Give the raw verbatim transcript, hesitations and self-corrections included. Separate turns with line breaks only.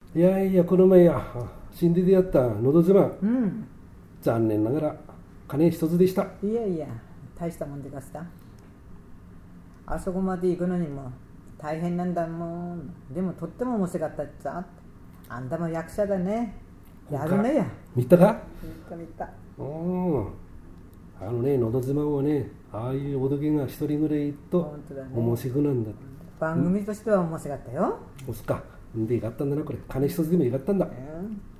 いやいや、この前や死んで出会ったのど自慢、
うん、
残念ながら金一つでした。
いやいや、大したもんでかした。あそこまで行くのにも大変なんだもん。でもとっても面白かったっちゃ。あんたも役者だね。やるねや。
見たか？
見た見た。
うん。あのね、のど自慢はね、ああいうおどけが一人ぐらいいると面白くなんだ。
番組としては面白かったよ。
そうっすか。んでよかったんだな、これ。金一つでもよかったんだ。
うん